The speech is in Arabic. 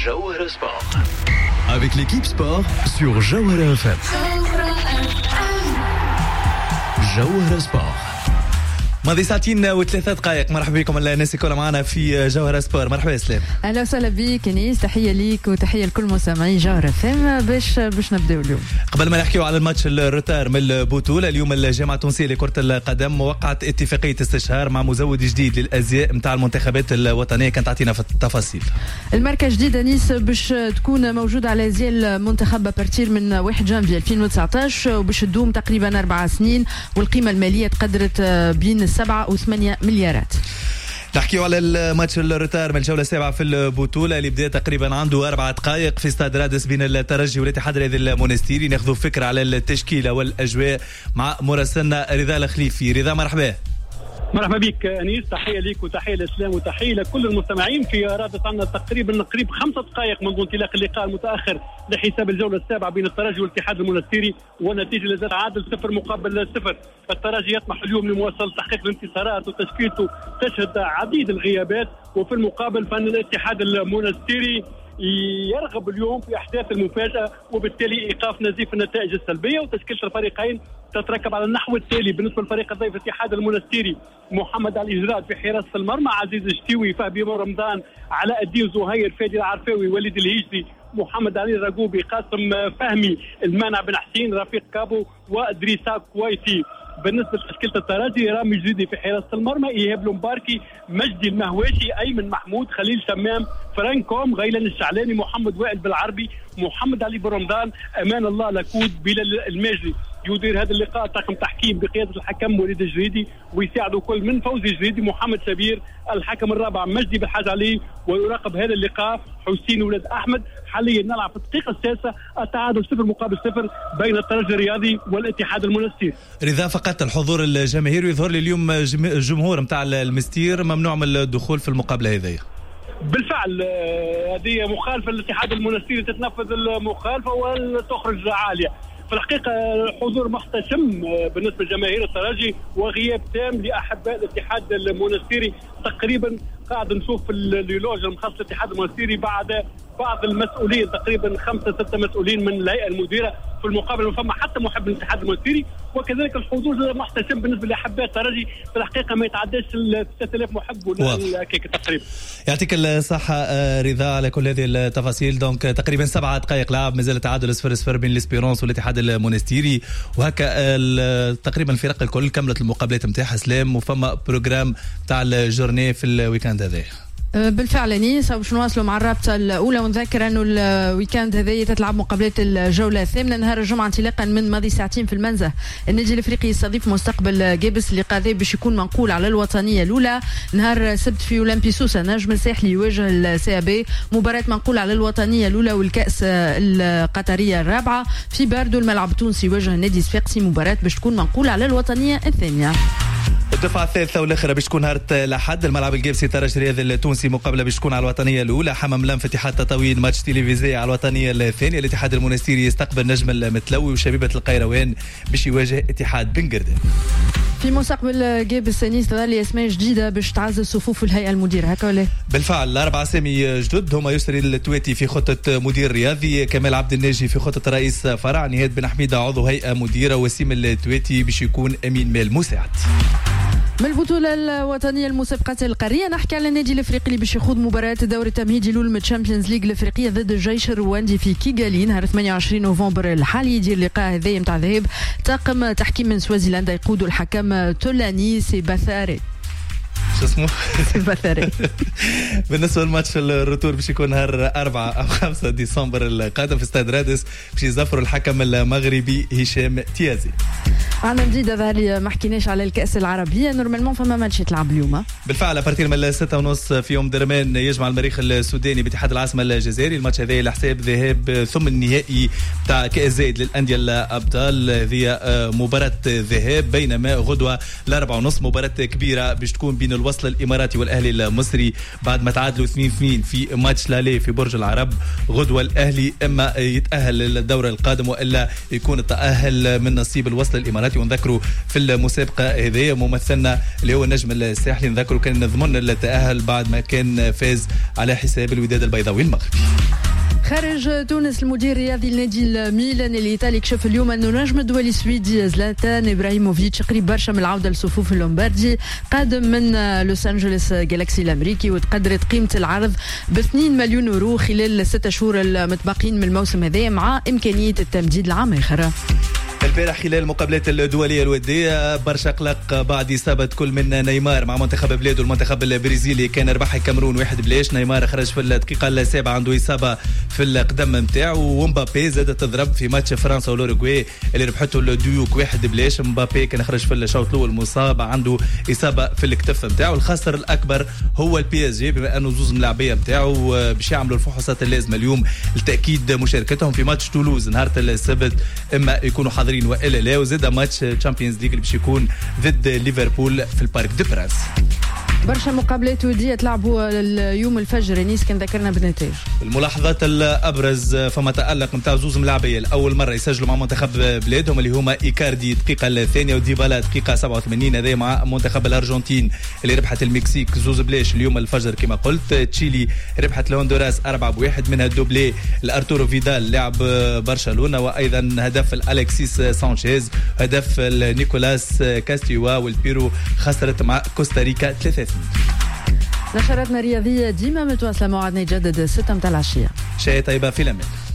Jawhara Sport. Avec l'équipe sport sur Jawhara FM. Jawhara Sport. ماضي ساعتين و3 دقائق. مرحبا بكم الناس الكل معنا في جوهرة سبور. مرحبا اسلام. اهلا وسهلا بك انيس، تحيه ليك وتحيه لكل مستمعي جوهرة فم. باش نبداو اليوم. قبل ما نحكيو على الماتش الروتار من البطوله، اليوم الجامعه التونسيه لكره القدم وقعت اتفاقيه استشهار مع مزود جديد للازياء نتاع المنتخبات الوطنيه. كانت تعطينا في التفاصيل. الماركه جديده انيس باش تكون موجوده على ازياء المنتخب بارتير من 1 جانفي 2019 وباش تدوم تقريبا 4 سنين، والقيمه الماليه تقدرت بين 7 و8 مليارات. نحكيو على الماتش الروتار من الجوله السابعه في البطوله اللي بدا تقريبا عنده 4 دقائق في استاد رادس بين الترجي والاتحاد الرياضي المونستيري. ناخذوا فكره على التشكيله والاجواء مع مراسلنا رضا الخليفي. رضا مرحبا. مرحبا بك انيس، تحيه ليك وتحيه للاسلام وتحيه لكل المستمعين. في رادس عندنا تقريبا 5 دقائق منذ انطلاق اللقاء المتاخر لحساب الجوله السابعه بين الترجي والاتحاد المونستيري، والنتيجه لازالت عادل 0 مقابل 0. الترجي يطمح اليوم لمواصله تحقيق الانتصارات وتشكيلته تشهد عديد الغيابات، وفي المقابل فان الاتحاد المونستيري يرغب اليوم في احداث المفاجاه وبالتالي ايقاف نزيف النتائج السلبيه. وتشكيله الفريقين تتركب على النحو التالي: بالنسبه للفريق الضيف الاتحاد المونستيري محمد علي جراد في حراسه المرمى، عزيز الشتيوي، فهبي رمضان، علاء الدين زهير، فادي العرفاوي، وليد الهيجري، محمد علي الرقوبي، قاسم فهمي، المانع بن حسين، رفيق كابو، وادريسا كويتي. بالنسبه لتشكيله الترجي رامي الجديدي في حراسه المرمى، ايهاب لومباركي، مجدي المهواشي، ايمن محمود، خليل شمام، فرانكوم، غيلان الشعلاني، محمد وائل بالعربي، محمد علي برمضان، امان الله لكود، بلال الماجري. يدير هذا اللقاء طاقم تحكيم بقياده الحكم وليد الجريدي، ويساعدوا كل من فوزي الجريدي، محمد شبير، الحكم الرابع مجدي بالحاج علي، ويراقب هذا اللقاء حسين ولد احمد. حاليا نلعب في الدقيقه السادسه التعادل 0 مقابل 0 بين الترجي الرياضي والاتحاد المونستيري. رضا، فقط الحضور الجماهيري يظهر لي اليوم الجمهور نتاع المستير ممنوع من الدخول في المقابله هذه. بالفعل هذه مخالفه للاتحاد المونستيري، تتنفذ المخالفه وتخرج عاليه. في الحقيقة الحضور محتشم بالنسبة لجماهير الترجي، وغياب تام لأحباء الاتحاد المونستيري. تقريبا قاعد نشوف في اللوج المخصص للاتحاد المونستيري بعض المسؤولين، تقريبا 5-6 مسؤولين من الهيئة المديرة. في المقابل فما حتى محب الاتحاد المونستيري، وكذلك الحضور محتشم بالنسبة لأحباء الترجي. في الحقيقة ما يتعداش 3000 محب ولا كيك تقريبا. يعطيك الصحة رضا على كل هذه التفاصيل. دونك تقريبا 7 دقائق لعب، مازال تعادل 0-0 بين الاسبيرونس والاتحاد المونستيري، وهكا تقريبا الفرق الكل كملت المقابلات نتاعها سلام، وفما بروجرام تاع الجورني في الويكاند هذا. بالفعل انيس باش نواصلوا مع الرابطه الاولى، ونذكر انه الويكاند هذا تتلعب مقابلات الجوله الثامنه نهار الجمعه انطلاقا من ماضي ساعتين في المنزه. النادي الافريقي يستضيف مستقبل جابس، اللقاء هذا باش يكون منقول على الوطنيه الاولى نهار السبت في اولمبي سوسه. نجم الساحلي يواجه السي بي، مباراه منقول على الوطنيه الاولى والكاس القطريه الرابعه. في باردو الملعب التونسي يواجه النادي الصفاقسي، مباراه باش تكون منقول على الوطنيه الثانيه. الدفعة الثالثة والأخيرة باش تكون نهار الأحد. الملعب الجابسي الترجي الرياضي التونسي مقابلة باش تكون على الوطنية الأولى. حمام لام في اتحاد تطاوين، ماتش تلفزيوني على الوطنية الثانية. الاتحاد المونستيري يستقبل نجم المتلوي، وشبيبة القيروان باش يواجه اتحاد بن قردان. في مستقبل جابس انيس تظل اسماء جديده باش تعزز صفوف الهيئه المديره، هكا ولا؟ بالفعل 4 اسامي جدد هما: يسري التواتي في خطه مدير رياضي، كمال عبد الناجي في خطه رئيس فرع، نهاد بن حميده عضو هيئه مديره، وسيم التواتي باش يكون امين مال مساعد. من البطولة الوطنية المسابقات القارية نحكي على النادي الافريقي اللي باش يخوض مباراة الدوري التمهيدي الاول من تشامبيونز ليغ الافريقية ضد الجيش الرواندي في كيغالي نهار 28 نوفمبر الحالي. يدير اللقاء هذايا نتاع ذهاب طاقم تحكيم من سوازيلندا يقودوا الحكم تولاني سيباثاري. شو اسمه؟ سيباثاري. بالنسبه للماتش الروتور باش يكون نهار 4 أو 5 ديسمبر القادم في استاد رادس، باش يزفروا الحكم المغربي هشام تيازي. عندنا جديده ظهري ما حكيناش على الكأس العربية، نورمالمون فما ماتش يتلعب اليوم. بالفعل ابارتير من 6:30 في يوم درمان يجمع المريخ السوداني باتحاد العاصمة الجزائري. الماتش هذا لحساب ذهاب ثم النهائي تاع كأس زايد للأندية الأبطال. هذه مباراة ذهاب، بينما غدوة 4:30 مباراة كبيرة باش تكون بين الوصل الاماراتي والاهلي المصري بعد ما تعادلوا 2-2 في ماتش لالي في برج العرب. غدوه الاهلي اما يتاهل للدوره القادم والا يكون التاهل من نصيب الوصل الاماراتي. ونذكروا في المسابقه هذه ممثلنا اللي هو النجم الساحلي نذكروا كان ضمن التاهل بعد ما كان فاز على حساب الوداد البيضاوي المغربي. خارج تونس المدير الرياضي لنادي الميلان الايطالي كشف اليوم انه النجم الدولي السويدي زلاتان ابراهيموفيتش قريب برشا من العوده لصفوف اللومباردي. قادم من لوس انجلوس جالاكسي الامريكي وتقدرت قيمه العرض ب 2 مليون يورو خلال ال6 شهور المتبقين من الموسم هذا مع امكانيه التمديد لعام اخر. البارح خلال المقابلات الدوليه الوديه برشا قلق بعد اصابه كل من نيمار مع منتخب بلاده المنتخب البرازيلي. كان ربح الكاميرون 1-0. نيمار خرج في الدقيقه السابعه عنده اصابه في القدم نتاعو. ومبابي زاد تضرب في ماتش فرنسا والاوروغواي اللي ربحته الديوك 1-0. مبابي كان خرج في الشوط الاول مصاب عنده اصابه في الكتف نتاعو. الخاسر الاكبر هو البي اس جي بما انه زوز ملاعبيه نتاعو باش يعملوا الفحوصات اللازمه اليوم لتاكيد مشاركتهم في ماتش تولوز نهار السبت اما يكونوا حاضرين والا لا. وزاد ماتش تشامبيونز ليغ اللي باش يكون ضد ليفربول في البارك دو برانس. برشا مقابلات وديه تلعبوا اليوم الفجر. نيس كان ذكرنا بالنتائج. الملاحظات الابرز فما تالق نتاع زوز ملاعبيه الاول مره يسجلوا مع منتخب بلادهم اللي هما ايكاردي الدقيقه الثانيه وديبالا الدقيقه 87 هذا مع منتخب الارجنتين اللي ربحت المكسيك زوز بلاش اليوم الفجر كما قلت. تشيلي ربحت لهندوراس 4-1 منها الدوبلي الارتورو فيدال لاعب برشلونه وايضا هدف الالكسيس سانشيز هدف نيكولاس كاستيوا. والبيرو خسرت مع كوستاريكا 3-2. نشرتنا الرياضيه ديما متواصله موعدنا يجدد 6 متاع العشيه. شاي طيبه في الأمان.